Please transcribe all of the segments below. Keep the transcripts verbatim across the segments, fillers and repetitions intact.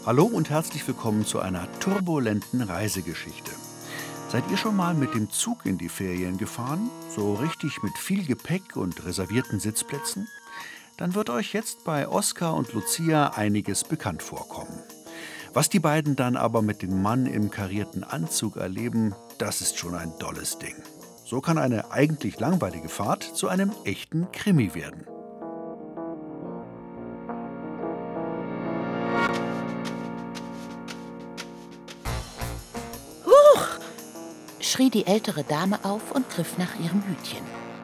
Hallo und herzlich willkommen zu einer turbulenten Reisegeschichte. Seid ihr schon mal mit dem Zug in die Ferien gefahren? So richtig mit viel Gepäck und reservierten Sitzplätzen? Dann wird euch jetzt bei Oskar und Lucia einiges bekannt vorkommen. Was die beiden dann aber mit dem Mann im karierten Anzug erleben, das ist schon ein dolles Ding. So kann eine eigentlich langweilige Fahrt zu einem echten Krimi werden. Huch! Schrie die ältere Dame auf und griff nach ihrem Hütchen.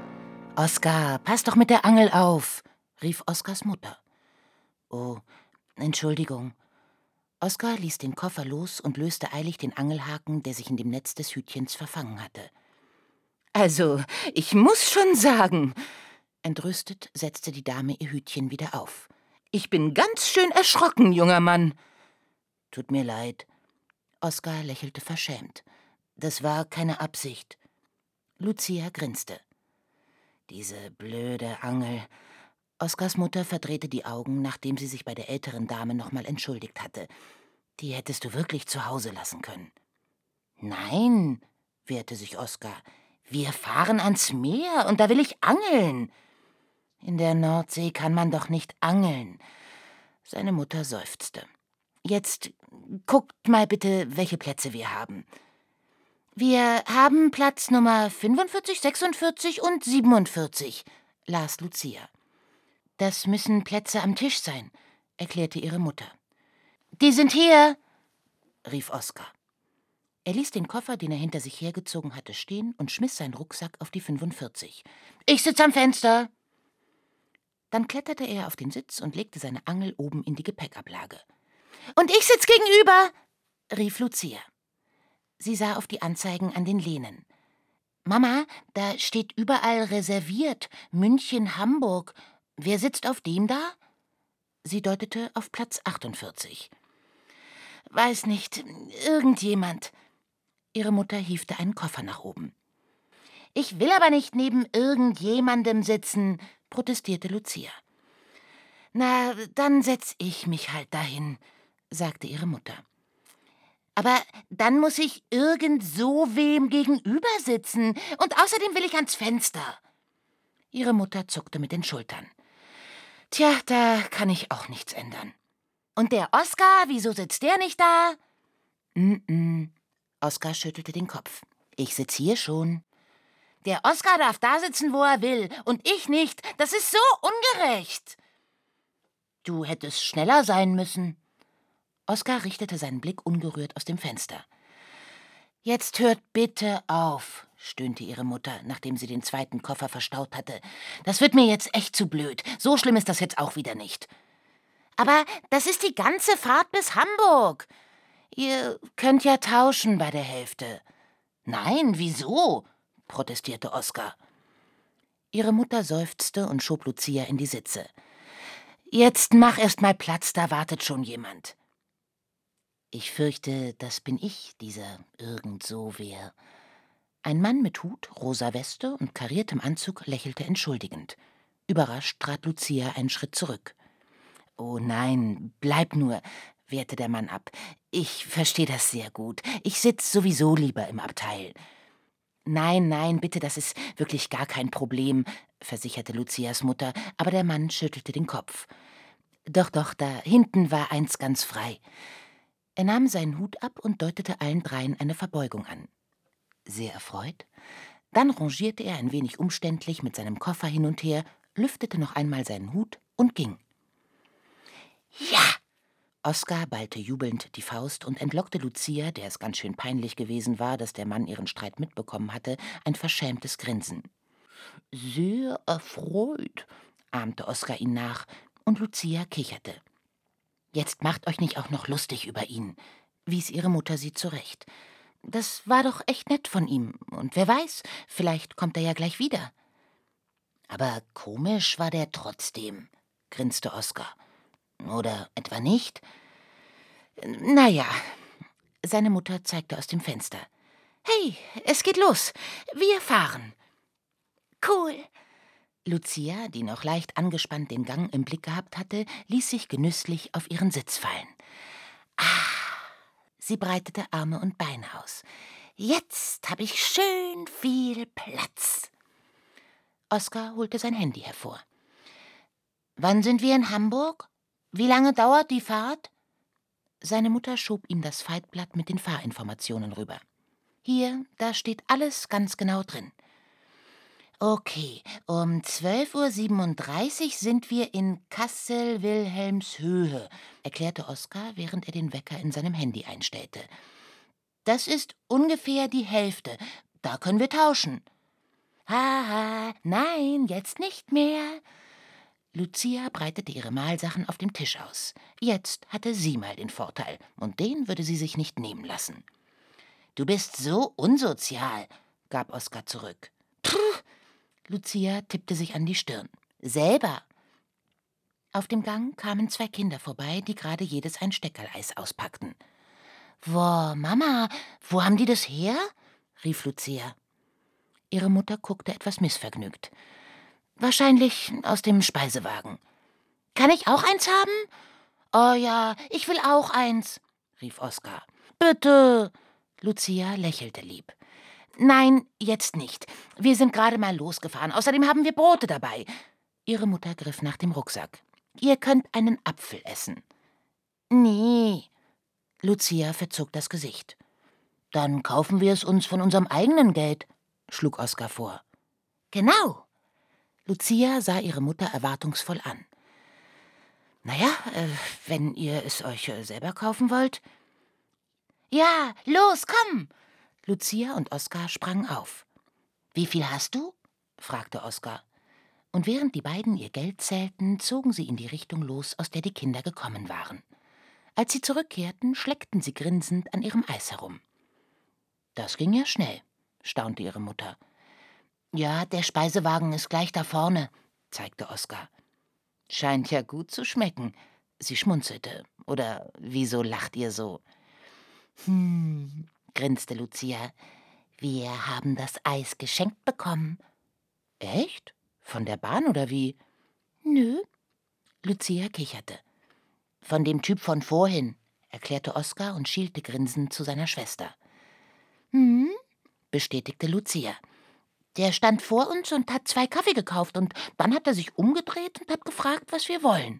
»Oskar, pass doch mit der Angel auf«, rief Oskars Mutter. »Oh, Entschuldigung.« Oskar ließ den Koffer los und löste eilig den Angelhaken, der sich in dem Netz des Hütchens verfangen hatte. »Also, ich muss schon sagen«, entrüstet setzte die Dame ihr Hütchen wieder auf. »Ich bin ganz schön erschrocken, junger Mann.« »Tut mir leid.« Oskar lächelte verschämt. »Das war keine Absicht.« Lucia grinste. »Diese blöde Angel.« Oskars Mutter verdrehte die Augen, nachdem sie sich bei der älteren Dame nochmal entschuldigt hatte. »Die hättest du wirklich zu Hause lassen können.« »Nein«, wehrte sich Oskar, »wir fahren ans Meer und da will ich angeln.« »In der Nordsee kann man doch nicht angeln.« Seine Mutter seufzte. »Jetzt guckt mal bitte, welche Plätze wir haben.« »Wir haben Platz Nummer fünfundvierzig, sechsundvierzig und siebenundvierzig«, las Lucia. »Das müssen Plätze am Tisch sein«, erklärte ihre Mutter. »Die sind hier«, rief Oskar. Er ließ den Koffer, den er hinter sich hergezogen hatte, stehen und schmiss seinen Rucksack auf die fünfundvierzig. »Ich sitze am Fenster!« Dann kletterte er auf den Sitz und legte seine Angel oben in die Gepäckablage. »Und ich sitz gegenüber«, rief Lucia. Sie sah auf die Anzeigen an den Lehnen. »Mama, da steht überall reserviert. München, Hamburg. Wer sitzt auf dem da?« Sie deutete auf Platz achtundvierzig. »Weiß nicht, irgendjemand.« Ihre Mutter hiefte einen Koffer nach oben. »Ich will aber nicht neben irgendjemandem sitzen«, protestierte Lucia. »Na, dann setz ich mich halt dahin«, sagte ihre Mutter. »Aber dann muss ich irgend so wem gegenüber sitzen und außerdem will ich ans Fenster.« Ihre Mutter zuckte mit den Schultern. »Tja, da kann ich auch nichts ändern.« »Und der Oskar, wieso sitzt der nicht da?« »Mm-mm«, Oskar schüttelte den Kopf. »Ich sitz hier schon.« »Der Oskar darf da sitzen, wo er will, und ich nicht. Das ist so ungerecht.« »Du hättest schneller sein müssen.« Oskar richtete seinen Blick ungerührt aus dem Fenster. »Jetzt hört bitte auf«, stöhnte ihre Mutter, nachdem sie den zweiten Koffer verstaut hatte. »Das wird mir jetzt echt zu blöd. So schlimm ist das jetzt auch wieder nicht.« »Aber das ist die ganze Fahrt bis Hamburg. Ihr könnt ja tauschen bei der Hälfte.« »Nein, wieso?«, protestierte Oskar. Ihre Mutter seufzte und schob Lucia in die Sitze. »Jetzt mach erst mal Platz, da wartet schon jemand.« »Ich fürchte, das bin ich, dieser Irgend-so-wer.« Ein Mann mit Hut, rosa Weste und kariertem Anzug lächelte entschuldigend. Überrascht trat Lucia einen Schritt zurück. »Oh nein, bleib nur«, wehrte der Mann ab. »Ich verstehe das sehr gut. Ich sitz sowieso lieber im Abteil.« »Nein, nein, bitte, das ist wirklich gar kein Problem«, versicherte Lucias Mutter, aber der Mann schüttelte den Kopf. »Doch, doch, da hinten war eins ganz frei.« Er nahm seinen Hut ab und deutete allen dreien eine Verbeugung an. Sehr erfreut. Dann rangierte er ein wenig umständlich mit seinem Koffer hin und her, lüftete noch einmal seinen Hut und ging. »Ja!« Oskar ballte jubelnd die Faust und entlockte Lucia, der es ganz schön peinlich gewesen war, dass der Mann ihren Streit mitbekommen hatte, ein verschämtes Grinsen. »Sehr erfreut«, ahmte Oskar ihn nach, und Lucia kicherte. »Jetzt macht euch nicht auch noch lustig über ihn«, wies ihre Mutter sie zurecht. »Das war doch echt nett von ihm, und wer weiß, vielleicht kommt er ja gleich wieder.« »Aber komisch war der trotzdem«, grinste Oskar. »Oder etwa nicht?« »Na ja«, seine Mutter zeigte aus dem Fenster. »Hey, es geht los. Wir fahren.« »Cool.« Lucia, die noch leicht angespannt den Gang im Blick gehabt hatte, ließ sich genüsslich auf ihren Sitz fallen. Sie breitete Arme und Beine aus. »Jetzt habe ich schön viel Platz.« Oskar holte sein Handy hervor. »Wann sind wir in Hamburg? Wie lange dauert die Fahrt?« Seine Mutter schob ihm das Faltblatt mit den Fahrinformationen rüber. »Hier, da steht alles ganz genau drin.« »Okay, um zwölf Uhr siebenunddreißig sind wir in Kassel-Wilhelmshöhe«, erklärte Oskar, während er den Wecker in seinem Handy einstellte. »Das ist ungefähr die Hälfte. Da können wir tauschen.« »Haha, nein, jetzt nicht mehr.« Lucia breitete ihre Mahlsachen auf dem Tisch aus. Jetzt hatte sie mal den Vorteil, und den würde sie sich nicht nehmen lassen. »Du bist so unsozial«, gab Oskar zurück. »Puh«, Lucia tippte sich an die Stirn. »Selber.« Auf dem Gang kamen zwei Kinder vorbei, die gerade jedes ein Steckerleis auspackten. »Wow, Mama, wo haben die das her?« rief Lucia. Ihre Mutter guckte etwas missvergnügt. »Wahrscheinlich aus dem Speisewagen.« »Kann ich auch eins haben?« »Oh ja, ich will auch eins«, rief Oskar. »Bitte!« Lucia lächelte lieb. »Nein, jetzt nicht. Wir sind gerade mal losgefahren. Außerdem haben wir Brote dabei.« Ihre Mutter griff nach dem Rucksack. »Ihr könnt einen Apfel essen.« »Nee.« Lucia verzog das Gesicht. »Dann kaufen wir es uns von unserem eigenen Geld«, schlug Oskar vor. »Genau.« Lucia sah ihre Mutter erwartungsvoll an. »Naja, äh, wenn ihr es euch äh, selber kaufen wollt.« »Ja, los, komm!« Lucia und Oskar sprangen auf. »Wie viel hast du?« fragte Oskar. Und während die beiden ihr Geld zählten, zogen sie in die Richtung los, aus der die Kinder gekommen waren. Als sie zurückkehrten, schleckten sie grinsend an ihrem Eis herum. »Das ging ja schnell«, staunte ihre Mutter. »Ja, der Speisewagen ist gleich da vorne«, zeigte Oskar. »Scheint ja gut zu schmecken«, sie schmunzelte. »Oder wieso lacht ihr so?« »Hm«, grinste Lucia, »wir haben das Eis geschenkt bekommen.« »Echt? Von der Bahn oder wie?« »Nö.« Lucia kicherte. »Von dem Typ von vorhin«, erklärte Oskar und schielte grinsend zu seiner Schwester. »Hm«, bestätigte Lucia. »Der stand vor uns und hat zwei Kaffee gekauft und dann hat er sich umgedreht und hat gefragt, was wir wollen.«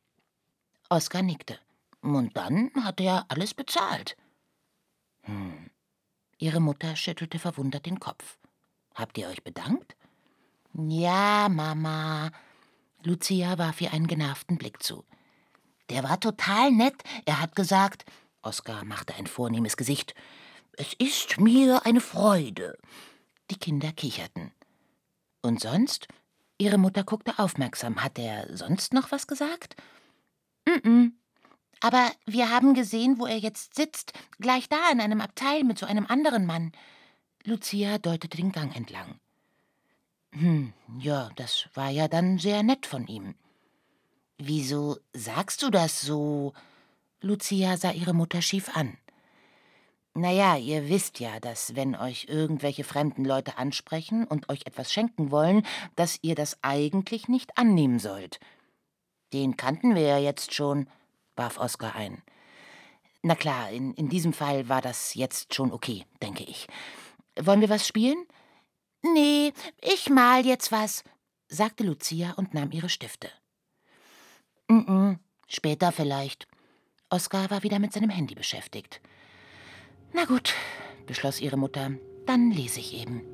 Oskar nickte. »Und dann hat er alles bezahlt.« »Hm.« Ihre Mutter schüttelte verwundert den Kopf. »Habt ihr euch bedankt?« »Ja, Mama.« Lucia warf ihr einen genervten Blick zu. »Der war total nett. Er hat gesagt«, Oskar machte ein vornehmes Gesicht, »es ist mir eine Freude.« Die Kinder kicherten. »Und sonst?« Ihre Mutter guckte aufmerksam. »Hat er sonst noch was gesagt?« »Mm-mm. Aber wir haben gesehen, wo er jetzt sitzt, gleich da in einem Abteil mit so einem anderen Mann.« Lucia deutete den Gang entlang. »Hm, ja, das war ja dann sehr nett von ihm.« »Wieso sagst du das so?« Lucia sah ihre Mutter schief an. »Naja, ihr wisst ja, dass wenn euch irgendwelche fremden Leute ansprechen und euch etwas schenken wollen, dass ihr das eigentlich nicht annehmen sollt.« »Den kannten wir ja jetzt schon«, warf Oskar ein. »Na klar, in, in diesem Fall war das jetzt schon okay, denke ich. Wollen wir was spielen?« »Nee, ich mal jetzt was«, sagte Lucia und nahm ihre Stifte. »Mm-mm, später vielleicht.« Oskar war wieder mit seinem Handy beschäftigt. »Na gut«, beschloss ihre Mutter, »dann lese ich eben.«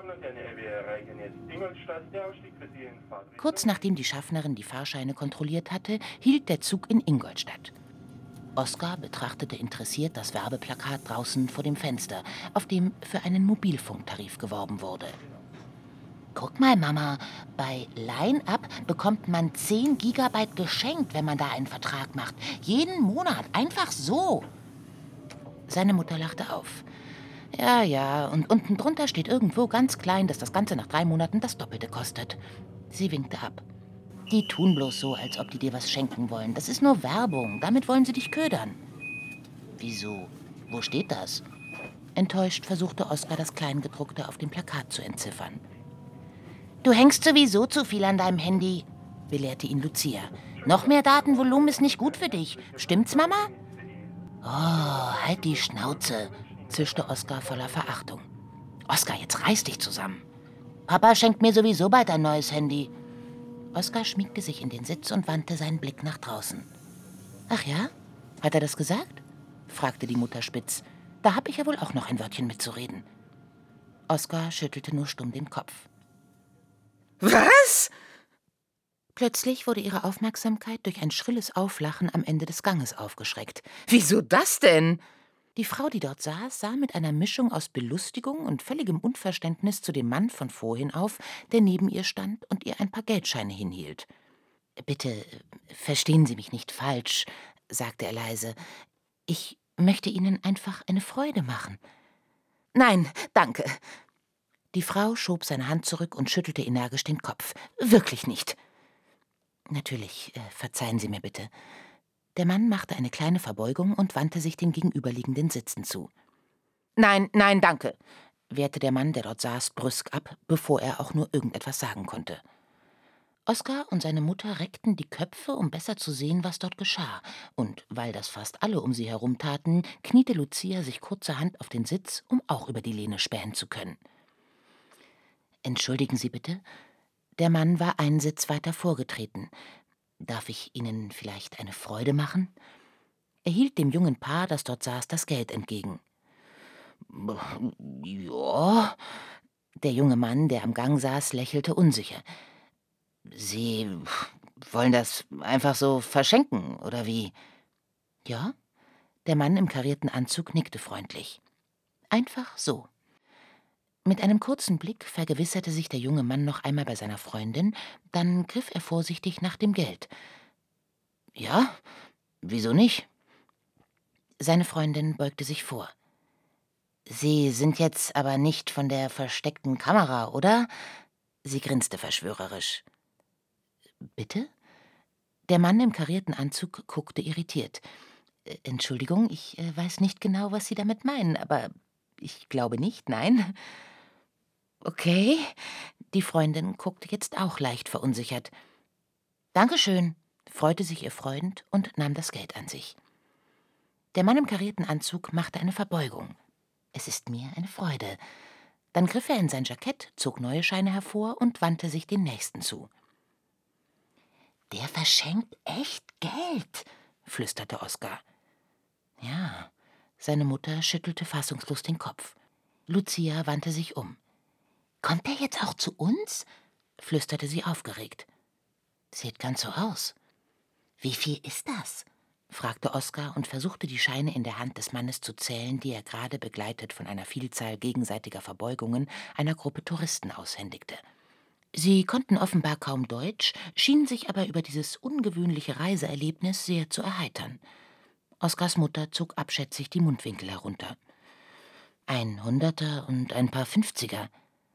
Kurz nachdem die Schaffnerin die Fahrscheine kontrolliert hatte, hielt der Zug in Ingolstadt. Oskar betrachtete interessiert das Werbeplakat draußen vor dem Fenster, auf dem für einen Mobilfunktarif geworben wurde. »Guck mal, Mama, bei Line-Up bekommt man zehn Gigabyte geschenkt, wenn man da einen Vertrag macht. Jeden Monat, einfach so.« Seine Mutter lachte auf. »Ja, ja, und unten drunter steht irgendwo ganz klein, dass das Ganze nach drei Monaten das Doppelte kostet.« Sie winkte ab. »Die tun bloß so, als ob die dir was schenken wollen. Das ist nur Werbung, damit wollen sie dich ködern.« »Wieso? Wo steht das?« Enttäuscht versuchte Oskar, das Kleingedruckte auf dem Plakat zu entziffern. »Du hängst sowieso zu viel an deinem Handy«, belehrte ihn Lucia. »Noch mehr Datenvolumen ist nicht gut für dich. Stimmt's, Mama?« Oh, halt die Schnauze, zischte Oskar voller Verachtung. Oskar, jetzt reiß dich zusammen. Papa schenkt mir sowieso bald ein neues Handy. Oskar schmiegte sich in den Sitz und wandte seinen Blick nach draußen. Ach ja? Hat er das gesagt? Fragte die Mutter spitz. Da hab ich ja wohl auch noch ein Wörtchen mitzureden. Oskar schüttelte nur stumm den Kopf. Was? Plötzlich wurde ihre Aufmerksamkeit durch ein schrilles Auflachen am Ende des Ganges aufgeschreckt. Wieso das denn? Die Frau, die dort saß, sah mit einer Mischung aus Belustigung und völligem Unverständnis zu dem Mann von vorhin auf, der neben ihr stand und ihr ein paar Geldscheine hinhielt. »Bitte, verstehen Sie mich nicht falsch«, sagte er leise. »Ich möchte Ihnen einfach eine Freude machen.« »Nein, danke.« Die Frau schob seine Hand zurück und schüttelte energisch den Kopf. »Wirklich nicht.« »Natürlich, äh, verzeihen Sie mir bitte.« Der Mann machte eine kleine Verbeugung und wandte sich den gegenüberliegenden Sitzen zu. »Nein, nein, danke«, wehrte der Mann, der dort saß, brüsk ab, bevor er auch nur irgendetwas sagen konnte. Oskar und seine Mutter reckten die Köpfe, um besser zu sehen, was dort geschah, und weil das fast alle um sie herum taten, kniete Lucia sich kurzerhand auf den Sitz, um auch über die Lehne spähen zu können. »Entschuldigen Sie bitte?« Der Mann war einen Sitz weiter vorgetreten. »Darf ich Ihnen vielleicht eine Freude machen?« Er hielt dem jungen Paar, das dort saß, das Geld entgegen. »Ja.« Der junge Mann, der am Gang saß, lächelte unsicher. »Sie wollen das einfach so verschenken, oder wie?« »Ja.« Der Mann im karierten Anzug nickte freundlich. »Einfach so.« Mit einem kurzen Blick vergewisserte sich der junge Mann noch einmal bei seiner Freundin, dann griff er vorsichtig nach dem Geld. »Ja, wieso nicht?« Seine Freundin beugte sich vor. »Sie sind jetzt aber nicht von der versteckten Kamera, oder?« Sie grinste verschwörerisch. »Bitte?« Der Mann im karierten Anzug guckte irritiert. »Entschuldigung, ich äh, weiß nicht genau, was Sie damit meinen, aber ich glaube nicht, nein.« »Okay.« Die Freundin guckte jetzt auch leicht verunsichert. »Dankeschön«, freute sich ihr Freund und nahm das Geld an sich. Der Mann im karierten Anzug machte eine Verbeugung. »Es ist mir eine Freude.« Dann griff er in sein Jackett, zog neue Scheine hervor und wandte sich den Nächsten zu. »Der verschenkt echt Geld«, flüsterte Oskar. »Ja«, seine Mutter schüttelte fassungslos den Kopf. Lucia wandte sich um. »Kommt er jetzt auch zu uns?« flüsterte sie aufgeregt. »Sieht ganz so aus.« »Wie viel ist das?« fragte Oskar und versuchte, die Scheine in der Hand des Mannes zu zählen, die er gerade begleitet von einer Vielzahl gegenseitiger Verbeugungen einer Gruppe Touristen aushändigte. Sie konnten offenbar kaum Deutsch, schienen sich aber über dieses ungewöhnliche Reiseerlebnis sehr zu erheitern. Oskars Mutter zog abschätzig die Mundwinkel herunter. »Ein Hunderter und ein paar Fünfziger.«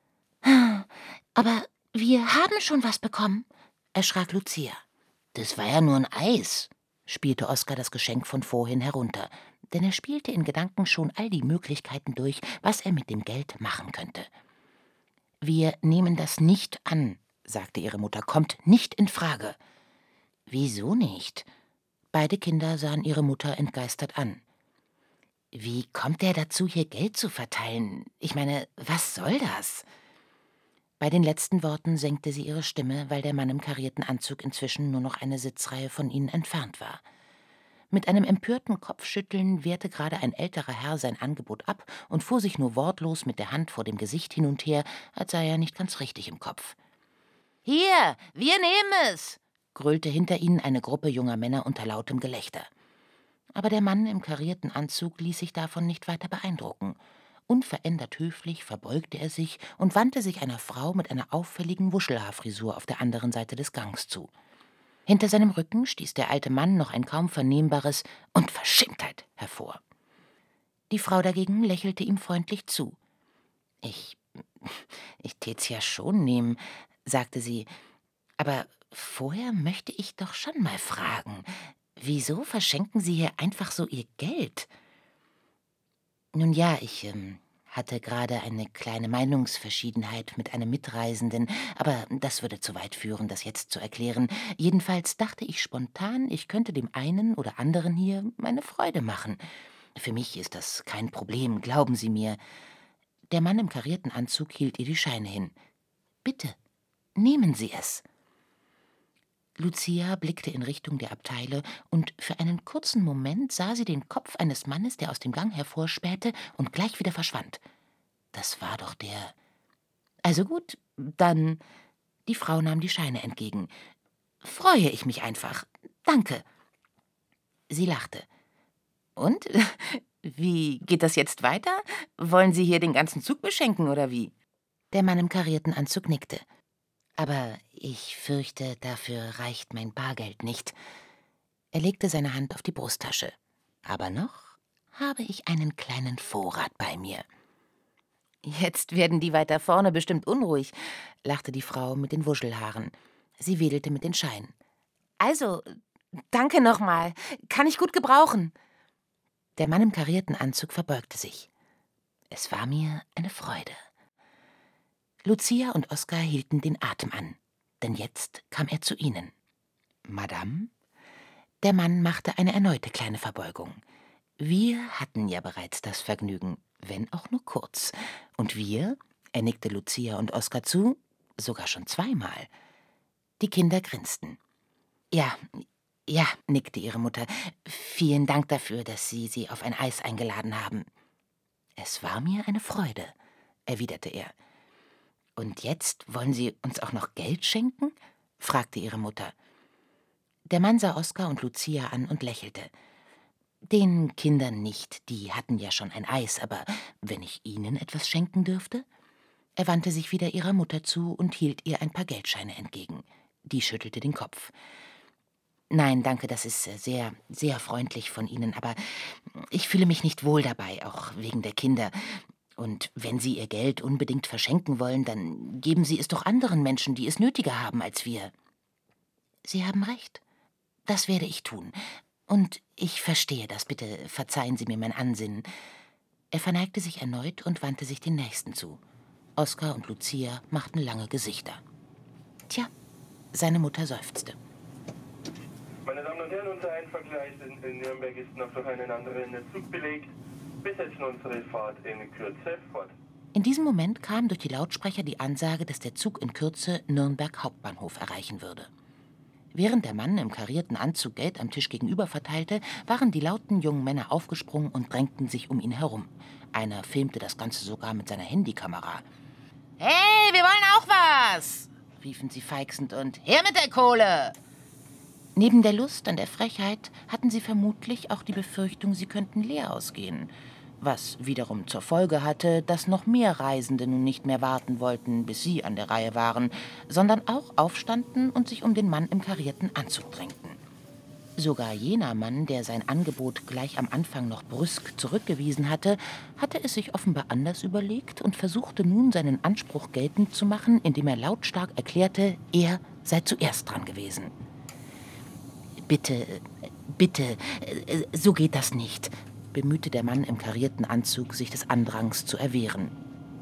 »Aber wir haben schon was bekommen«, erschrak Lucia. »Das war ja nur ein Eis«, spielte Oskar das Geschenk von vorhin herunter, denn er spielte in Gedanken schon all die Möglichkeiten durch, was er mit dem Geld machen könnte. »Wir nehmen das nicht an«, sagte ihre Mutter, »kommt nicht in Frage.« »Wieso nicht?« Beide Kinder sahen ihre Mutter entgeistert an. »Wie kommt er dazu, hier Geld zu verteilen? Ich meine, was soll das?« Bei den letzten Worten senkte sie ihre Stimme, weil der Mann im karierten Anzug inzwischen nur noch eine Sitzreihe von ihnen entfernt war. Mit einem empörten Kopfschütteln wehrte gerade ein älterer Herr sein Angebot ab und fuhr sich nur wortlos mit der Hand vor dem Gesicht hin und her, als sei er nicht ganz richtig im Kopf. »Hier, wir nehmen es«, gröhlte hinter ihnen eine Gruppe junger Männer unter lautem Gelächter. Aber der Mann im karierten Anzug ließ sich davon nicht weiter beeindrucken. Unverändert höflich verbeugte er sich und wandte sich einer Frau mit einer auffälligen Wuschelhaarfrisur auf der anderen Seite des Gangs zu. Hinter seinem Rücken stieß der alte Mann noch ein kaum vernehmbares »Und Verschämtheit« hervor. Die Frau dagegen lächelte ihm freundlich zu. »Ich, ich tät's ja schon nehmen«, sagte sie, »aber vorher möchte ich doch schon mal fragen, wieso verschenken Sie hier einfach so Ihr Geld?« »Nun ja, ich ähm, hatte gerade eine kleine Meinungsverschiedenheit mit einem Mitreisenden, aber das würde zu weit führen, das jetzt zu erklären. Jedenfalls dachte ich spontan, ich könnte dem einen oder anderen hier meine Freude machen. Für mich ist das kein Problem, glauben Sie mir. Der Mann im karierten Anzug hielt ihr die Scheine hin. »Bitte, nehmen Sie es.« Lucia blickte in Richtung der Abteile, und für einen kurzen Moment sah sie den Kopf eines Mannes, der aus dem Gang hervorspähte und gleich wieder verschwand. Das war doch der... Also gut, dann... Die Frau nahm die Scheine entgegen. »Freue ich mich einfach. Danke.« Sie lachte. »Und? Wie geht das jetzt weiter? Wollen Sie hier den ganzen Zug beschenken, oder wie?« Der Mann im karierten Anzug nickte. »Aber ich fürchte, dafür reicht mein Bargeld nicht.« Er legte seine Hand auf die Brusttasche. »Aber noch habe ich einen kleinen Vorrat bei mir.« »Jetzt werden die weiter vorne bestimmt unruhig«, lachte die Frau mit den Wuschelhaaren. Sie wedelte mit den Scheinen. »Also, danke nochmal. Kann ich gut gebrauchen.« Der Mann im karierten Anzug verbeugte sich. »Es war mir eine Freude.« Lucia und Oskar hielten den Atem an, denn jetzt kam er zu ihnen. »Madame?« Der Mann machte eine erneute kleine Verbeugung. »Wir hatten ja bereits das Vergnügen, wenn auch nur kurz. Und wir«, er nickte Lucia und Oskar zu, »sogar schon zweimal.« Die Kinder grinsten. »Ja, ja«, nickte ihre Mutter, »vielen Dank dafür, dass Sie sie auf ein Eis eingeladen haben.« »Es war mir eine Freude«, erwiderte er. »Und jetzt wollen Sie uns auch noch Geld schenken?« fragte ihre Mutter. Der Mann sah Oskar und Lucia an und lächelte. »Den Kindern nicht, die hatten ja schon ein Eis, aber wenn ich Ihnen etwas schenken dürfte?« Er wandte sich wieder ihrer Mutter zu und hielt ihr ein paar Geldscheine entgegen. Die schüttelte den Kopf. »Nein, danke, das ist sehr, sehr freundlich von Ihnen, aber ich fühle mich nicht wohl dabei, auch wegen der Kinder. Und wenn Sie Ihr Geld unbedingt verschenken wollen, dann geben Sie es doch anderen Menschen, die es nötiger haben als wir.« »Sie haben recht. Das werde ich tun. Und ich verstehe das. Bitte verzeihen Sie mir mein Ansinnen.« Er verneigte sich erneut und wandte sich den Nächsten zu. Oskar und Lucia machten lange Gesichter. »Tja«, seine Mutter seufzte. Meine Damen und Herren, unser Einfahrgleis in, in Nürnberg ist noch durch einen anderen Zug belegt. Wir setzen unsere Fahrt in Kürze fort. In diesem Moment kam durch die Lautsprecher die Ansage, dass der Zug in Kürze Nürnberg Hauptbahnhof erreichen würde. Während der Mann im karierten Anzug Geld am Tisch gegenüber verteilte, waren die lauten jungen Männer aufgesprungen und drängten sich um ihn herum. Einer filmte das Ganze sogar mit seiner Handykamera. »Hey, wir wollen auch was!« riefen sie feixend, und »her mit der Kohle!« Neben der Lust an der Frechheit hatten sie vermutlich auch die Befürchtung, sie könnten leer ausgehen, was wiederum zur Folge hatte, dass noch mehr Reisende nun nicht mehr warten wollten, bis sie an der Reihe waren, sondern auch aufstanden und sich um den Mann im karierten Anzug drängten. Sogar jener Mann, der sein Angebot gleich am Anfang noch brüsk zurückgewiesen hatte, hatte es sich offenbar anders überlegt und versuchte nun, seinen Anspruch geltend zu machen, indem er lautstark erklärte, er sei zuerst dran gewesen. »Bitte, bitte, so geht das nicht«, bemühte der Mann im karierten Anzug, sich des Andrangs zu erwehren.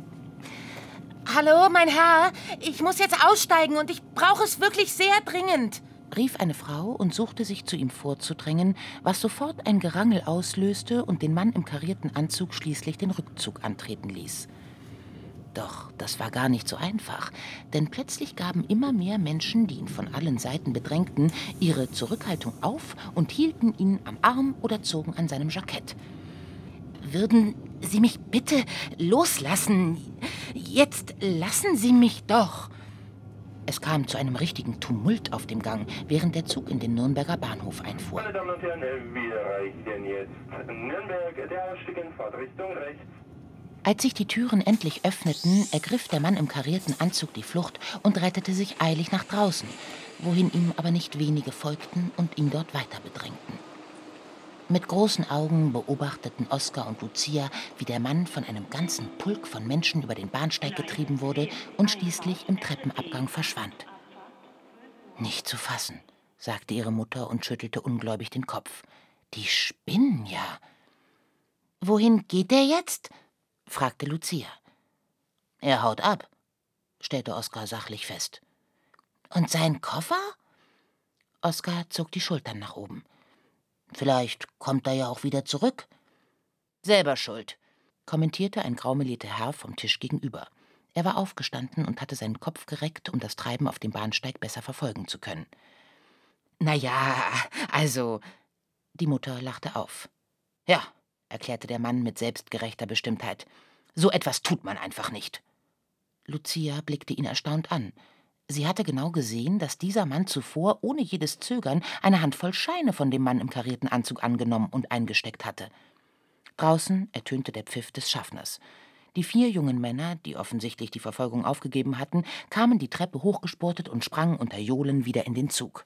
»Hallo, mein Herr, ich muss jetzt aussteigen und ich brauche es wirklich sehr dringend«, rief eine Frau und suchte sich zu ihm vorzudrängen, was sofort ein Gerangel auslöste und den Mann im karierten Anzug schließlich den Rückzug antreten ließ. Doch das war gar nicht so einfach, denn plötzlich gaben immer mehr Menschen, die ihn von allen Seiten bedrängten, ihre Zurückhaltung auf und hielten ihn am Arm oder zogen an seinem Jackett. »Würden Sie mich bitte loslassen? Jetzt lassen Sie mich doch!« Es kam zu einem richtigen Tumult auf dem Gang, während der Zug in den Nürnberger Bahnhof einfuhr. Meine Damen und Herren, wir erreichen jetzt Nürnberg, der Ausstieg in Fahrtrichtung rechts. Als sich die Türen endlich öffneten, ergriff der Mann im karierten Anzug die Flucht und rettete sich eilig nach draußen, wohin ihm aber nicht wenige folgten und ihn dort weiter bedrängten. Mit großen Augen beobachteten Oskar und Lucia, wie der Mann von einem ganzen Pulk von Menschen über den Bahnsteig getrieben wurde und schließlich im Treppenabgang verschwand. »Nicht zu fassen«, sagte ihre Mutter und schüttelte ungläubig den Kopf. »Die spinnen ja.« »Wohin geht der jetzt?« fragte Lucia. Er haut ab, stellte Oskar sachlich fest. Und sein Koffer? Oskar zog die Schultern nach oben. Vielleicht kommt er ja auch wieder zurück. Selber schuld, kommentierte ein graumelierter Herr vom Tisch gegenüber. Er war aufgestanden und hatte seinen Kopf gereckt, um das Treiben auf dem Bahnsteig besser verfolgen zu können. »Na ja, also...« Die Mutter lachte auf. »Ja«, erklärte der Mann mit selbstgerechter Bestimmtheit. »So etwas tut man einfach nicht.« Lucia blickte ihn erstaunt an. Sie hatte genau gesehen, dass dieser Mann zuvor ohne jedes Zögern eine Handvoll Scheine von dem Mann im karierten Anzug angenommen und eingesteckt hatte. Draußen ertönte der Pfiff des Schaffners. Die vier jungen Männer, die offensichtlich die Verfolgung aufgegeben hatten, kamen die Treppe hochgespurtet und sprangen unter Johlen wieder in den Zug.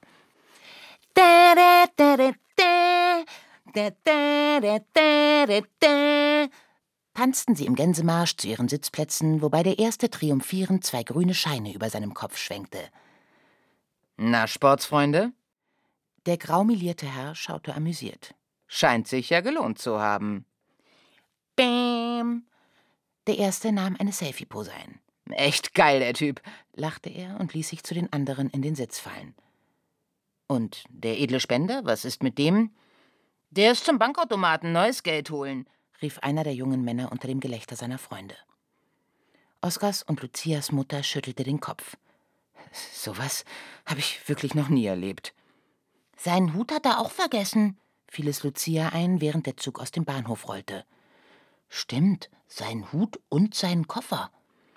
Da, da, da, da, da, da, da, da, da, da, tanzten sie im Gänsemarsch zu ihren Sitzplätzen, wobei der erste triumphierend zwei grüne Scheine über seinem Kopf schwenkte. »Na, Sportsfreunde?« Der graumelierte Herr schaute amüsiert. »Scheint sich ja gelohnt zu haben.« Bäm! Der erste nahm eine Selfie-Pose ein. »Echt geil, der Typ«, lachte er und ließ sich zu den anderen in den Sitz fallen. »Und der edle Spender, was ist mit dem?« »Der ist zum Bankautomaten neues Geld holen«, rief einer der jungen Männer unter dem Gelächter seiner Freunde. Oskars und Lucias Mutter schüttelte den Kopf. »Sowas habe ich wirklich noch nie erlebt.« »Seinen Hut hat er auch vergessen«, fiel es Lucia ein, während der Zug aus dem Bahnhof rollte. »Stimmt, seinen Hut und seinen Koffer.«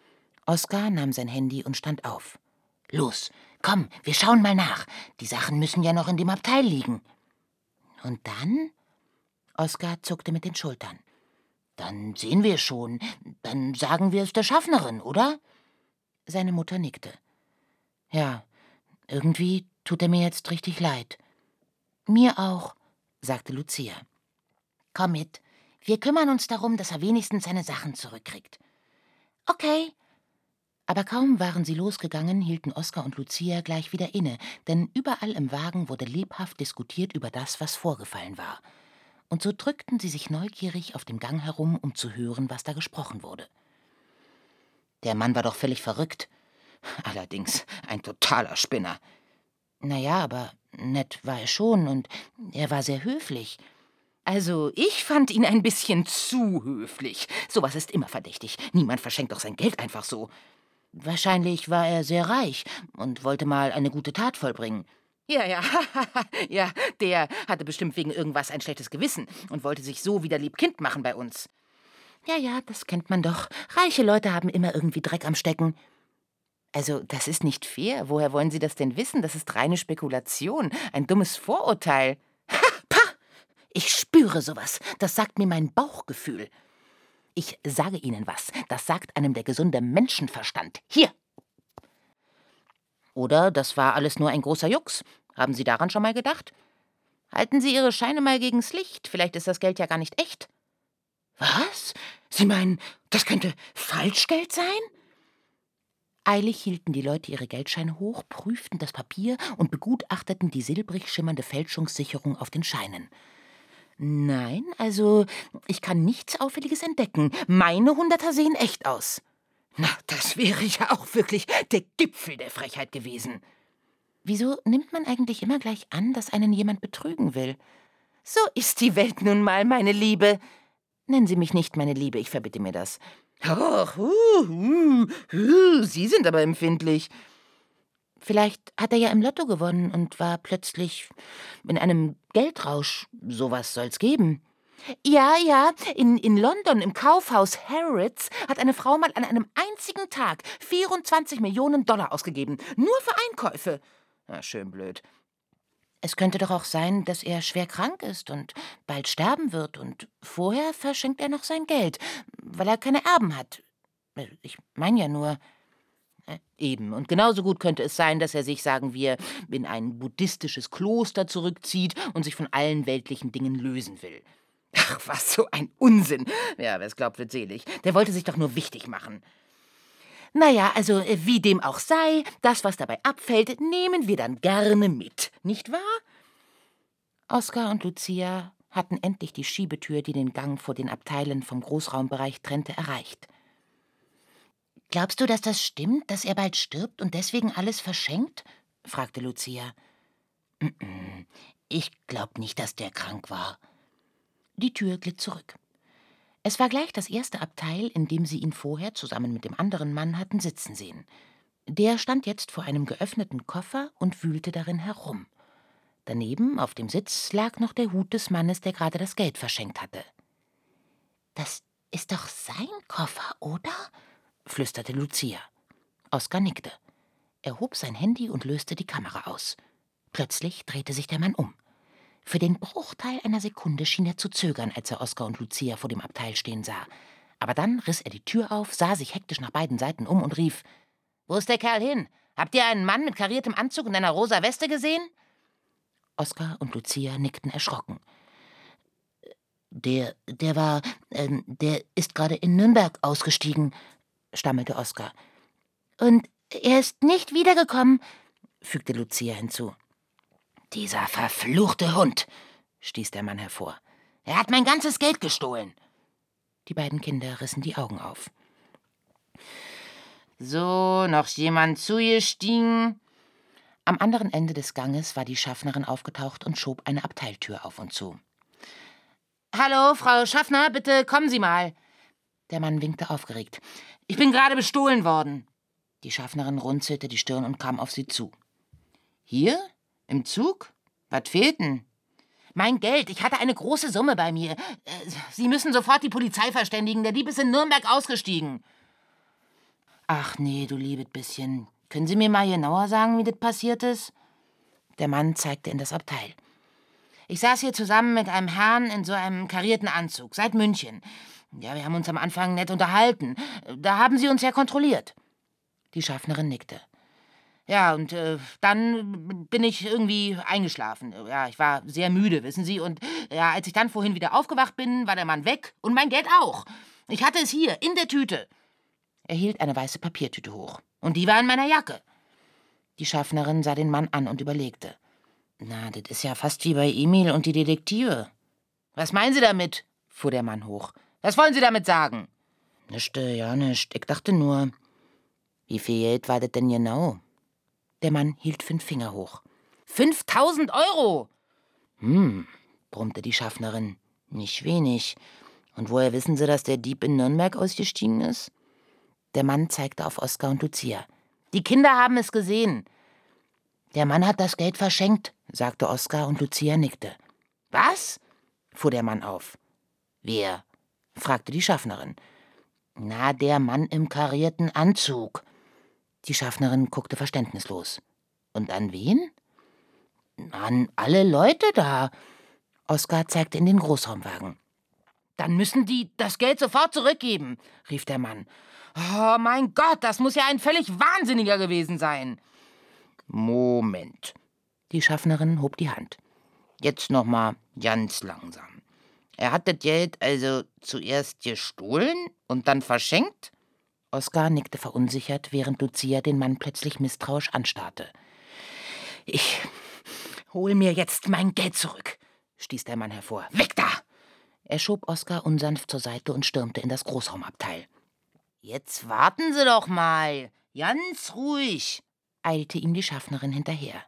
Oskar nahm sein Handy und stand auf. »Los, komm, wir schauen mal nach. Die Sachen müssen ja noch in dem Abteil liegen.« »Und dann?« Oskar zuckte mit den Schultern. »Dann sehen wir schon. Dann sagen wir es der Schaffnerin, oder?« Seine Mutter nickte. »Ja, irgendwie tut er mir jetzt richtig leid.« »Mir auch«, sagte Lucia. »Komm mit. Wir kümmern uns darum, dass er wenigstens seine Sachen zurückkriegt.« »Okay.« Aber kaum waren sie losgegangen, hielten Oskar und Lucia gleich wieder inne, denn überall im Wagen wurde lebhaft diskutiert über das, was vorgefallen war. Und so drückten sie sich neugierig auf dem Gang herum, um zu hören, was da gesprochen wurde. »Der Mann war doch völlig verrückt. Allerdings ein totaler Spinner.« »Naja, aber nett war er schon und er war sehr höflich.« »Also, ich fand ihn ein bisschen zu höflich. Sowas ist immer verdächtig. Niemand verschenkt doch sein Geld einfach so.« »Wahrscheinlich war er sehr reich und wollte mal eine gute Tat vollbringen.« »Ja, ja, ja, der hatte bestimmt wegen irgendwas ein schlechtes Gewissen und wollte sich so wieder lieb Kind machen bei uns.« »Ja, ja, das kennt man doch. Reiche Leute haben immer irgendwie Dreck am Stecken.« »Also, das ist nicht fair. Woher wollen Sie das denn wissen? Das ist reine Spekulation, ein dummes Vorurteil.« »Ha, pah! Ich spüre sowas. Das sagt mir mein Bauchgefühl. Ich sage Ihnen was. Das sagt einem der gesunde Menschenverstand. Hier!« »Oder das war alles nur ein großer Jux. Haben Sie daran schon mal gedacht? Halten Sie Ihre Scheine mal gegens Licht. Vielleicht ist das Geld ja gar nicht echt.« »Was? Sie meinen, das könnte Falschgeld sein?« Eilig hielten die Leute ihre Geldscheine hoch, prüften das Papier und begutachteten die silbrig schimmernde Fälschungssicherung auf den Scheinen. »Nein, also ich kann nichts Auffälliges entdecken. Meine Hunderter sehen echt aus.« »Na, das wäre ja auch wirklich der Gipfel der Frechheit gewesen.« »Wieso nimmt man eigentlich immer gleich an, dass einen jemand betrügen will?« »So ist die Welt nun mal, meine Liebe.« »Nennen Sie mich nicht meine Liebe, ich verbitte mir das.« »Ach, hu, hu, hu, Sie sind aber empfindlich.« »Vielleicht hat er ja im Lotto gewonnen und war plötzlich in einem Geldrausch. Sowas soll's geben.« »Ja, ja, in, in London im Kaufhaus Harrods hat eine Frau mal an einem einzigen Tag vierundzwanzig Millionen Dollar ausgegeben. Nur für Einkäufe.« »Na, schön blöd.« »Es könnte doch auch sein, dass er schwer krank ist und bald sterben wird und vorher verschenkt er noch sein Geld, weil er keine Erben hat. Ich meine ja nur...« »Eben, und genauso gut könnte es sein, dass er sich, sagen wir, in ein buddhistisches Kloster zurückzieht und sich von allen weltlichen Dingen lösen will.« »Ach, was so ein Unsinn. Ja, wer es glaubt, wird selig. Der wollte sich doch nur wichtig machen.« »Naja, also wie dem auch sei, das, was dabei abfällt, nehmen wir dann gerne mit, nicht wahr?« Oskar und Lucia hatten endlich die Schiebetür, die den Gang vor den Abteilen vom Großraumbereich trennte, erreicht. »Glaubst du, dass das stimmt, dass er bald stirbt und deswegen alles verschenkt?« fragte Lucia. »Ich glaub nicht, dass der krank war.« Die Tür glitt zurück. Es war gleich das erste Abteil, in dem sie ihn vorher zusammen mit dem anderen Mann hatten sitzen sehen. Der stand jetzt vor einem geöffneten Koffer und wühlte darin herum. Daneben, auf dem Sitz, lag noch der Hut des Mannes, der gerade das Geld verschenkt hatte. »Das ist doch sein Koffer, oder?« flüsterte Lucia. Oskar nickte. Er hob sein Handy und löste die Kamera aus. Plötzlich drehte sich der Mann um. Für den Bruchteil einer Sekunde schien er zu zögern, als er Oskar und Lucia vor dem Abteil stehen sah. Aber dann riss er die Tür auf, sah sich hektisch nach beiden Seiten um und rief: »Wo ist der Kerl hin? Habt ihr einen Mann mit kariertem Anzug und einer rosa Weste gesehen?« Oskar und Lucia nickten erschrocken. Der, der war, äh, der ist gerade in Nürnberg ausgestiegen«, stammelte Oskar. »Und er ist nicht wiedergekommen«, fügte Lucia hinzu. »Dieser verfluchte Hund«, stieß der Mann hervor. »Er hat mein ganzes Geld gestohlen.« Die beiden Kinder rissen die Augen auf. »So, noch jemand zugestiegen?« Am anderen Ende des Ganges war die Schaffnerin aufgetaucht und schob eine Abteiltür auf und zu. »Hallo, Frau Schaffner, bitte kommen Sie mal.« Der Mann winkte aufgeregt. »Ich bin gerade bestohlen worden.« Die Schaffnerin runzelte die Stirn und kam auf sie zu. »Hier? Im Zug? Was fehlt denn?« »Mein Geld. Ich hatte eine große Summe bei mir. Sie müssen sofort die Polizei verständigen. Der Dieb ist in Nürnberg ausgestiegen.« »Ach nee, du liebes bisschen. Können Sie mir mal genauer sagen, wie das passiert ist?« Der Mann zeigte in das Abteil. »Ich saß hier zusammen mit einem Herrn in so einem karierten Anzug, seit München. Ja, wir haben uns am Anfang nett unterhalten. Da haben Sie uns ja kontrolliert.« Die Schaffnerin nickte. »Ja, und äh, dann bin ich irgendwie eingeschlafen. Ja, ich war sehr müde, wissen Sie. Und ja, als ich dann vorhin wieder aufgewacht bin, war der Mann weg und mein Geld auch. Ich hatte es hier, in der Tüte.« Er hielt eine weiße Papiertüte hoch. »Und die war in meiner Jacke.« Die Schaffnerin sah den Mann an und überlegte. »Na, das ist ja fast wie bei Emil und die Detektive.« »Was meinen Sie damit?« fuhr der Mann hoch. »Was wollen Sie damit sagen?« »Nischte, ja, nischt. Ich dachte nur, wie viel Geld war das denn genau?« Der Mann hielt fünf Finger hoch. »Fünftausend Euro!« »Hm«, brummte die Schaffnerin. »Nicht wenig. Und woher wissen Sie, dass der Dieb in Nürnberg ausgestiegen ist?« Der Mann zeigte auf Oskar und Lucia. »Die Kinder haben es gesehen.« »Der Mann hat das Geld verschenkt«, sagte Oskar und Lucia nickte. »Was?« fuhr der Mann auf. »Wer?« fragte die Schaffnerin. »Na, der Mann im karierten Anzug.« Die Schaffnerin guckte verständnislos. »Und an wen?« »An alle Leute da.« Oskar zeigte in den Großraumwagen. »Dann müssen die das Geld sofort zurückgeben«, rief der Mann. »Oh mein Gott, das muss ja ein völlig Wahnsinniger gewesen sein.« »Moment.« Die Schaffnerin hob die Hand. »Jetzt noch mal ganz langsam. Er hat das Geld also zuerst gestohlen und dann verschenkt?« Oskar nickte verunsichert, während Lucia den Mann plötzlich misstrauisch anstarrte. »Ich hol mir jetzt mein Geld zurück«, stieß der Mann hervor. »Weg da!« Er schob Oskar unsanft zur Seite und stürmte in das Großraumabteil. »Jetzt warten Sie doch mal, ganz ruhig«, eilte ihm die Schaffnerin hinterher.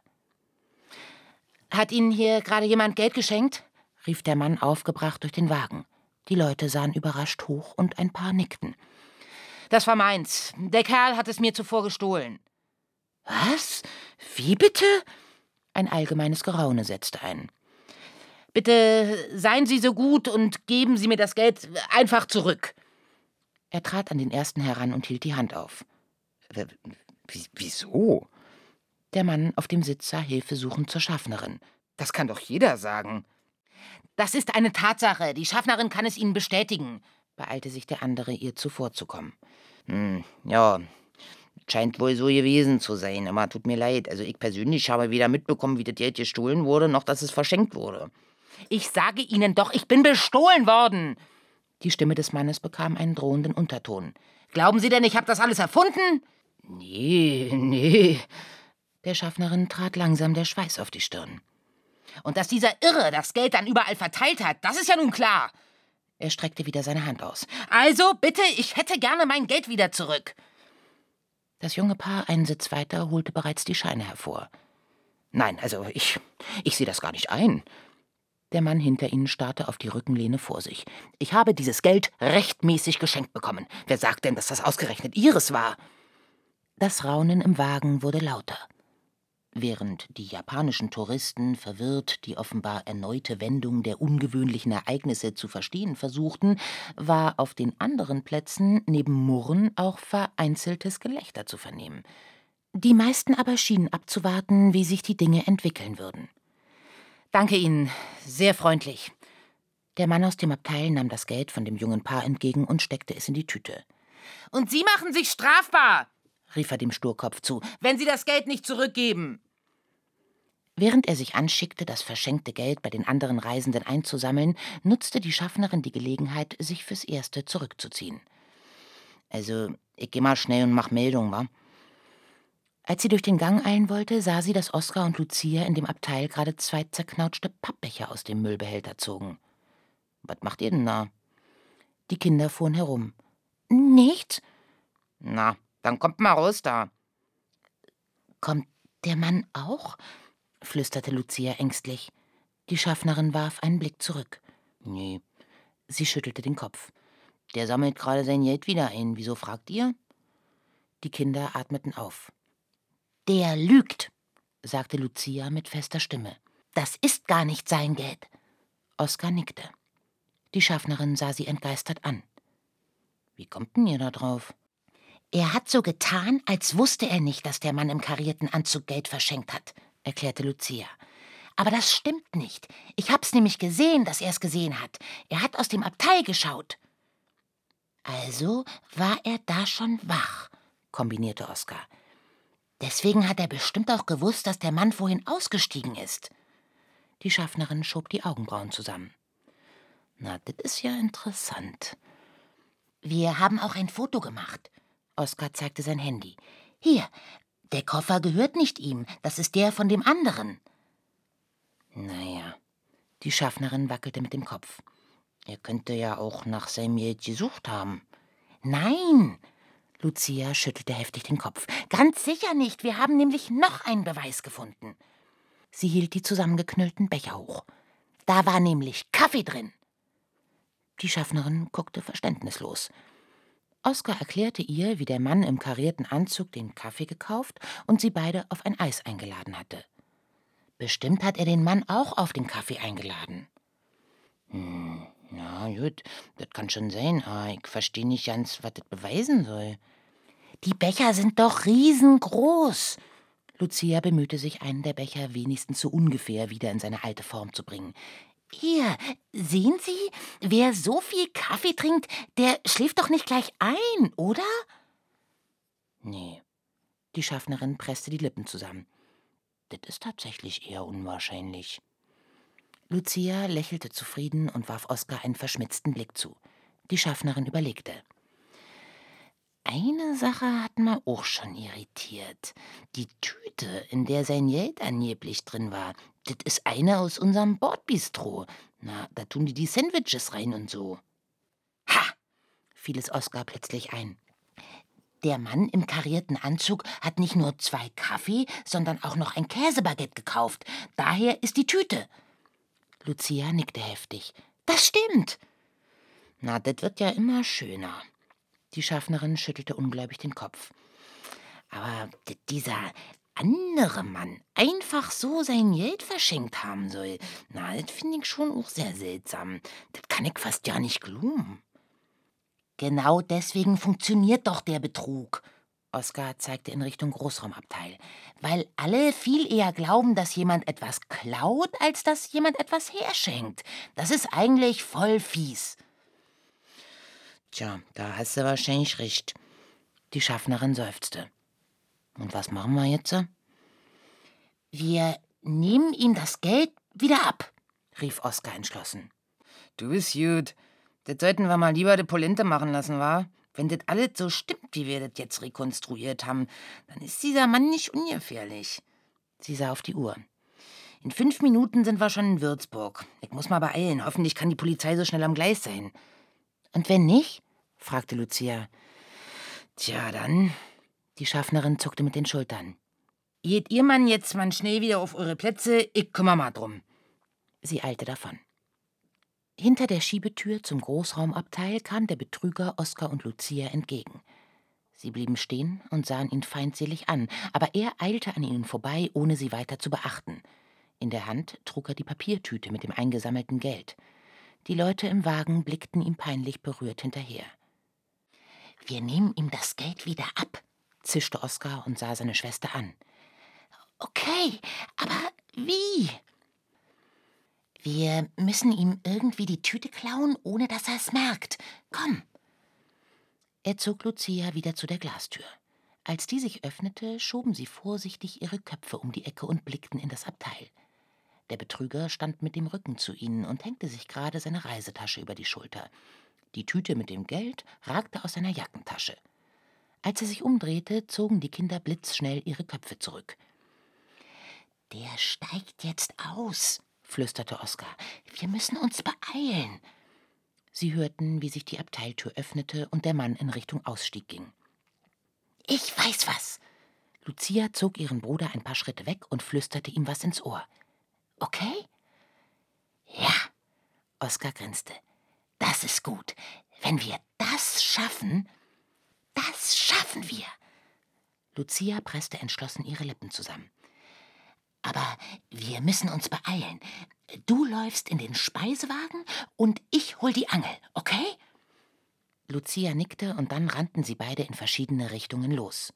»Hat Ihnen hier gerade jemand Geld geschenkt?« rief der Mann aufgebracht durch den Wagen. Die Leute sahen überrascht hoch und ein paar nickten. »Das war meins. Der Kerl hat es mir zuvor gestohlen.« »Was? Wie bitte?« Ein allgemeines Geraune setzte ein. »Bitte seien Sie so gut und geben Sie mir das Geld einfach zurück.« Er trat an den ersten heran und hielt die Hand auf. W- »Wieso?« Der Mann auf dem Sitz sah hilfesuchend zur Schaffnerin. »Das kann doch jeder sagen.« »Das ist eine Tatsache. Die Schaffnerin kann es Ihnen bestätigen«, beeilte sich der andere, ihr zuvorzukommen. Hm, ja, scheint wohl so gewesen zu sein, aber tut mir leid. Also ich persönlich habe weder mitbekommen, wie das Geld gestohlen wurde, noch dass es verschenkt wurde.« »Ich sage Ihnen doch, ich bin bestohlen worden!« Die Stimme des Mannes bekam einen drohenden Unterton. »Glauben Sie denn, ich habe das alles erfunden?« »Nee, nee.« Der Schaffnerin trat langsam der Schweiß auf die Stirn. Und dass dieser Irre das Geld dann überall verteilt hat, das ist ja nun klar. Er streckte wieder seine Hand aus. Also, bitte, ich hätte gerne mein Geld wieder zurück. Das junge Paar, einen Sitz weiter, holte bereits die Scheine hervor. Nein, also, ich, ich sehe das gar nicht ein. Der Mann hinter ihnen starrte auf die Rückenlehne vor sich. Ich habe dieses Geld rechtmäßig geschenkt bekommen. Wer sagt denn, dass das ausgerechnet Ihres war? Das Raunen im Wagen wurde lauter. Während die japanischen Touristen, verwirrt, die offenbar erneute Wendung der ungewöhnlichen Ereignisse zu verstehen versuchten, war auf den anderen Plätzen neben Murren auch vereinzeltes Gelächter zu vernehmen. Die meisten aber schienen abzuwarten, wie sich die Dinge entwickeln würden. »Danke Ihnen, sehr freundlich.« Der Mann aus dem Abteil nahm das Geld von dem jungen Paar entgegen und steckte es in die Tüte. »Und Sie machen sich strafbar«, rief er dem Sturkopf zu, »wenn Sie das Geld nicht zurückgeben.« Während er sich anschickte, das verschenkte Geld bei den anderen Reisenden einzusammeln, nutzte die Schaffnerin die Gelegenheit, sich fürs Erste zurückzuziehen. »Also, ich geh mal schnell und mach Meldung, wa?« Als sie durch den Gang eilen wollte, sah sie, dass Oskar und Lucia in dem Abteil gerade zwei zerknautschte Pappbecher aus dem Müllbehälter zogen. »Was macht ihr denn da?« Die Kinder fuhren herum. »Nichts.« »Na, dann kommt mal raus da.« »Kommt der Mann auch?« flüsterte Lucia ängstlich. Die Schaffnerin warf einen Blick zurück. »Nee.« Sie schüttelte den Kopf. »Der sammelt gerade sein Geld wieder ein. Wieso fragt ihr?« Die Kinder atmeten auf. »Der lügt«, sagte Lucia mit fester Stimme. »Das ist gar nicht sein Geld.« Oskar nickte. Die Schaffnerin sah sie entgeistert an. »Wie kommt denn ihr da drauf?« »Er hat so getan, als wusste er nicht, dass der Mann im karierten Anzug Geld verschenkt hat«, erklärte Lucia. »Aber das stimmt nicht. Ich hab's nämlich gesehen, dass er es gesehen hat. Er hat aus dem Abteil geschaut.« »Also war er da schon wach«, kombinierte Oskar. »Deswegen hat er bestimmt auch gewusst, dass der Mann vorhin ausgestiegen ist.« Die Schaffnerin schob die Augenbrauen zusammen. »Na, das ist ja interessant.« »Wir haben auch ein Foto gemacht.« Oskar zeigte sein Handy. »Hier, der Koffer gehört nicht ihm, das ist der von dem anderen.« »Naja«, die Schaffnerin wackelte mit dem Kopf. »Er könnte ja auch nach seinem Geld gesucht haben.« »Nein«, Lucia schüttelte heftig den Kopf. »Ganz sicher nicht, wir haben nämlich noch einen Beweis gefunden.« Sie hielt die zusammengeknüllten Becher hoch. »Da war nämlich Kaffee drin.« Die Schaffnerin guckte verständnislos. Oskar erklärte ihr, wie der Mann im karierten Anzug den Kaffee gekauft und sie beide auf ein Eis eingeladen hatte. Bestimmt hat er den Mann auch auf den Kaffee eingeladen. Hm, ja, gut, das kann schon sein, aber ich verstehe nicht ganz, was das beweisen soll. Die Becher sind doch riesengroß. Lucia bemühte sich, einen der Becher wenigstens so ungefähr wieder in seine alte Form zu bringen. Hier, sehen Sie, wer so viel Kaffee trinkt, der schläft doch nicht gleich ein, oder? Nee, die Schaffnerin presste die Lippen zusammen. Das ist tatsächlich eher unwahrscheinlich. Lucia lächelte zufrieden und warf Oskar einen verschmitzten Blick zu. Die Schaffnerin überlegte. Eine Sache hat man auch schon irritiert. Die Tüte, in der sein Geld angeblich drin war, das ist eine aus unserem Bordbistro. Na, da tun die die Sandwiches rein und so. Ha! Fiel es Oskar plötzlich ein. Der Mann im karierten Anzug hat nicht nur zwei Kaffee, sondern auch noch ein Käsebaguette gekauft. Daher ist die Tüte. Lucia nickte heftig. Das stimmt. Na, das wird ja immer schöner. Die Schaffnerin schüttelte ungläubig den Kopf. Aber dieser andere Mann einfach so sein Geld verschenkt haben soll, na, das finde ich schon auch sehr seltsam. Das kann ich fast ja nicht glauben. Genau deswegen funktioniert doch der Betrug. Oskar zeigte in Richtung Großraumabteil. Weil alle viel eher glauben, dass jemand etwas klaut, als dass jemand etwas herschenkt. Das ist eigentlich voll fies. Tja, da hast du wahrscheinlich recht. Die Schaffnerin seufzte. Und was machen wir jetzt? Wir nehmen ihm das Geld wieder ab, rief Oskar entschlossen. Du bist gut. Das sollten wir mal lieber die Polente machen lassen, wa? Wenn das alles so stimmt, wie wir das jetzt rekonstruiert haben, dann ist dieser Mann nicht ungefährlich. Sie sah auf die Uhr. In fünf Minuten sind wir schon in Würzburg. Ich muss mal beeilen. Hoffentlich kann die Polizei so schnell am Gleis sein. Und wenn nicht? Fragte Lucia. Tja, dann... Die Schaffnerin zuckte mit den Schultern. Geht ihr Mann jetzt mal schnell wieder auf eure Plätze, ich kümmere mal drum. Sie eilte davon. Hinter der Schiebetür zum Großraumabteil kam der Betrüger Oskar und Lucia entgegen. Sie blieben stehen und sahen ihn feindselig an, aber er eilte an ihnen vorbei, ohne sie weiter zu beachten. In der Hand trug er die Papiertüte mit dem eingesammelten Geld. Die Leute im Wagen blickten ihm peinlich berührt hinterher. »Wir nehmen ihm das Geld wieder ab«, zischte Oskar und sah seine Schwester an. »Okay, aber wie?« »Wir müssen ihm irgendwie die Tüte klauen, ohne dass er es merkt. Komm!« Er zog Lucia wieder zu der Glastür. Als die sich öffnete, schoben sie vorsichtig ihre Köpfe um die Ecke und blickten in das Abteil. Der Betrüger stand mit dem Rücken zu ihnen und hängte sich gerade seine Reisetasche über die Schulter. Die Tüte mit dem Geld ragte aus seiner Jackentasche. Als er sich umdrehte, zogen die Kinder blitzschnell ihre Köpfe zurück. »Der steigt jetzt aus«, flüsterte Oskar. »Wir müssen uns beeilen.« Sie hörten, wie sich die Abteiltür öffnete und der Mann in Richtung Ausstieg ging. »Ich weiß was!« Lucia zog ihren Bruder ein paar Schritte weg und flüsterte ihm was ins Ohr. »Okay?« »Ja«, Oskar grinste. »Das ist gut. Wenn wir das schaffen, das schaffen wir!« Lucia presste entschlossen ihre Lippen zusammen. »Aber wir müssen uns beeilen. Du läufst in den Speisewagen und ich hol die Angel, okay?« Lucia nickte und dann rannten sie beide in verschiedene Richtungen los.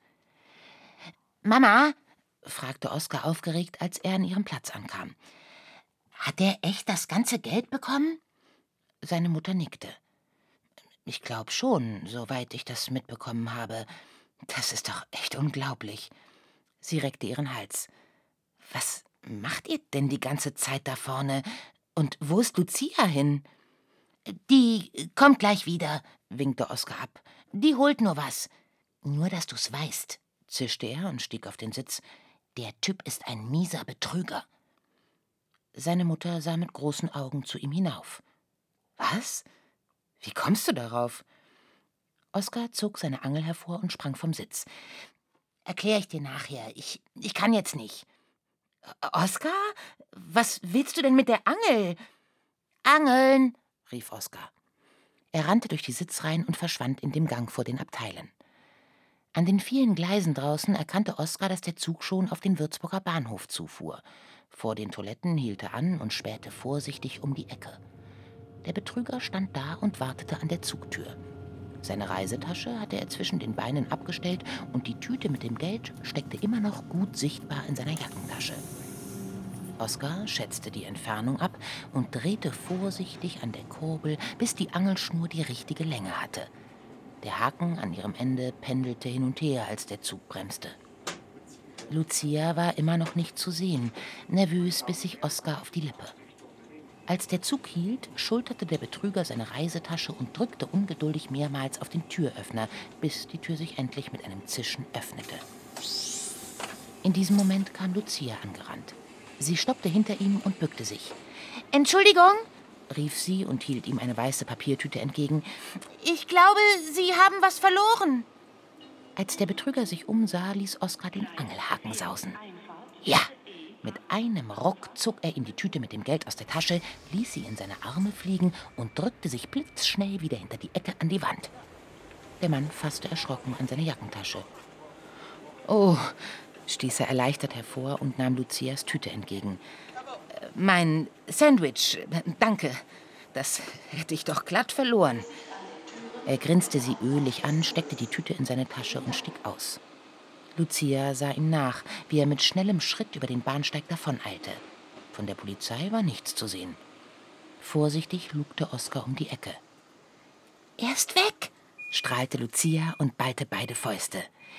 »Mama«, fragte Oskar aufgeregt, als er an ihrem Platz ankam. »Hat er echt das ganze Geld bekommen?« Seine Mutter nickte. »Ich glaube schon, soweit ich das mitbekommen habe. Das ist doch echt unglaublich.« Sie reckte ihren Hals. »Was macht ihr denn die ganze Zeit da vorne? Und wo ist Lucia hin?« »Die kommt gleich wieder«, winkte Oskar ab. »Die holt nur was.« »Nur, dass du's weißt«, zischte er und stieg auf den Sitz. »Der Typ ist ein mieser Betrüger.« Seine Mutter sah mit großen Augen zu ihm hinauf. »Was? Wie kommst du darauf?« Oskar zog seine Angel hervor und sprang vom Sitz. »Erklär ich dir nachher. Ich, ich kann jetzt nicht.« »Oskar, was willst du denn mit der Angel?« »Angeln«, rief Oskar. Er rannte durch die Sitzreihen und verschwand in dem Gang vor den Abteilen. An den vielen Gleisen draußen erkannte Oskar, dass der Zug schon auf den Würzburger Bahnhof zufuhr. Vor den Toiletten hielt er an und spähte vorsichtig um die Ecke. Der Betrüger stand da und wartete an der Zugtür. Seine Reisetasche hatte er zwischen den Beinen abgestellt und die Tüte mit dem Geld steckte immer noch gut sichtbar in seiner Jackentasche. Oskar schätzte die Entfernung ab und drehte vorsichtig an der Kurbel, bis die Angelschnur die richtige Länge hatte. Der Haken an ihrem Ende pendelte hin und her, als der Zug bremste. Lucia war immer noch nicht zu sehen. Nervös biss sich Oskar auf die Lippe. Als der Zug hielt, schulterte der Betrüger seine Reisetasche und drückte ungeduldig mehrmals auf den Türöffner, bis die Tür sich endlich mit einem Zischen öffnete. In diesem Moment kam Lucia angerannt. Sie stoppte hinter ihm und bückte sich. »Entschuldigung«, rief sie und hielt ihm eine weiße Papiertüte entgegen. »Ich glaube, Sie haben was verloren.« Als der Betrüger sich umsah, ließ Oskar den Angelhaken sausen. »Ja!« Mit einem Ruck zog er ihm die Tüte mit dem Geld aus der Tasche, ließ sie in seine Arme fliegen und drückte sich blitzschnell wieder hinter die Ecke an die Wand. Der Mann fasste erschrocken an seine Jackentasche. »Oh«, stieß er erleichtert hervor und nahm Lucias Tüte entgegen. »Mein Sandwich, danke. Das hätte ich doch glatt verloren.« Er grinste sie ölig an, steckte die Tüte in seine Tasche und stieg aus. Lucia sah ihm nach, wie er mit schnellem Schritt über den Bahnsteig davoneilte. Von der Polizei war nichts zu sehen. Vorsichtig lugte Oskar um die Ecke. »Er ist weg«, strahlte Lucia und ballte beide Fäuste.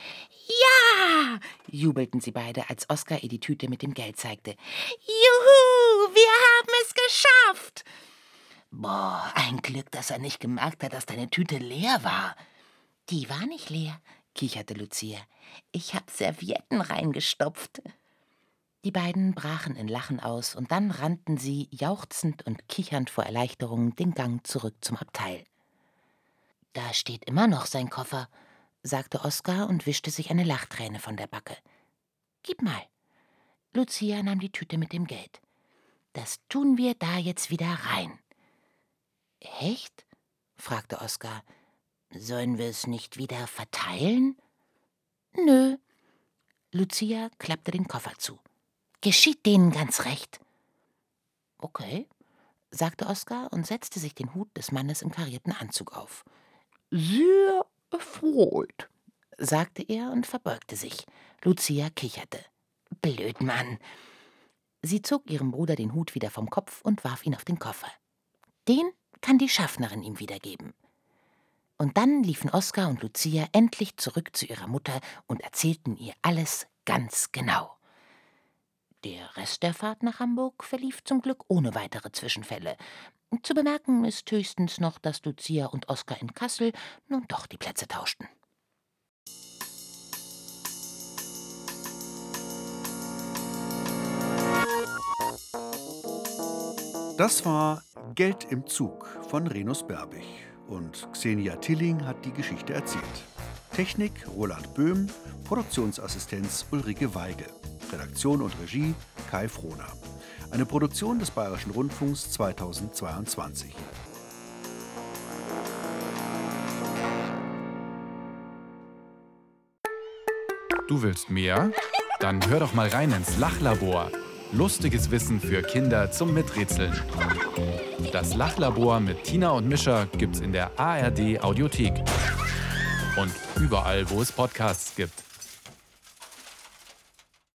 »Ja«, jubelten sie beide, als Oskar ihr die Tüte mit dem Geld zeigte. »Juhu, wir haben es geschafft!« »Boah, ein Glück, dass er nicht gemerkt hat, dass deine Tüte leer war.« »Die war nicht leer«, kicherte Lucia. »Ich hab Servietten reingestopft.« Die beiden brachen in Lachen aus und dann rannten sie, jauchzend und kichernd vor Erleichterung, den Gang zurück zum Abteil. »Da steht immer noch sein Koffer«, sagte Oskar und wischte sich eine Lachträne von der Backe. »Gib mal.« Lucia nahm die Tüte mit dem Geld. »Das tun wir da jetzt wieder rein.« »Echt?« fragte Oskar. »Sollen wir es nicht wieder verteilen?« »Nö.« Lucia klappte den Koffer zu. »Geschieht denen ganz recht.« »Okay«, sagte Oskar und setzte sich den Hut des Mannes im karierten Anzug auf. »Sehr erfreut«, sagte er und verbeugte sich. Lucia kicherte. »Blöd, Mann.« Sie zog ihrem Bruder den Hut wieder vom Kopf und warf ihn auf den Koffer. »Den kann die Schaffnerin ihm wiedergeben.« Und dann liefen Oskar und Lucia endlich zurück zu ihrer Mutter und erzählten ihr alles ganz genau. Der Rest der Fahrt nach Hamburg verlief zum Glück ohne weitere Zwischenfälle. Zu bemerken ist höchstens noch, dass Lucia und Oskar in Kassel nun doch die Plätze tauschten. Das war Geld im Zug von Renus Berbig und Xenia Tilling hat die Geschichte erzählt. Technik Roland Böhm, Produktionsassistenz Ulrike Weige, Redaktion und Regie Kai Frohner. Eine Produktion des Bayerischen Rundfunks zweitausendzweiundzwanzig. Du willst mehr? Dann hör doch mal rein ins Lachlabor. Lustiges Wissen für Kinder zum Miträtseln. Das Lachlabor mit Tina und Mischa gibt's in der A R D Audiothek. Und überall, wo es Podcasts gibt.